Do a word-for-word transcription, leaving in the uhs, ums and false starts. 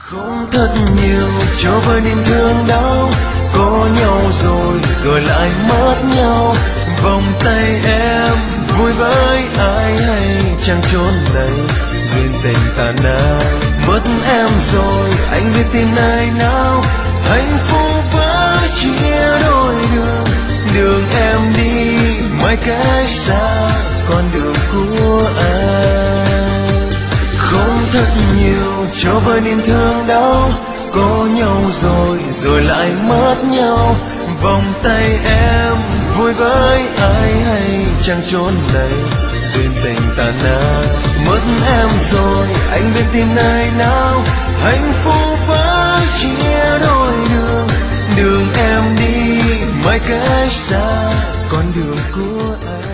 Không thật nhiều cho vơi niềm thương đau, có nhau rồi rồi lại mất nhau. Vòng tay em vui với ai hay chẳng chốn này duyên tình tàn nào. Mất em rồi anh biết tìm nơi nào, hạnh phúc với chia đôi đường. Đường em đi mãi cách xa con đường của anh. Không thật nhiều cho vơi niềm thương đau, có nhau rồi rồi lại mất nhau. Vòng tay em vui với ai hay chẳng chốn này duyên tình tàn nào. Mất em rồi anh biết tìm nơi nào, hạnh phúc với chia đôi đường. Đường em đi mãi cách xa con đường của anh.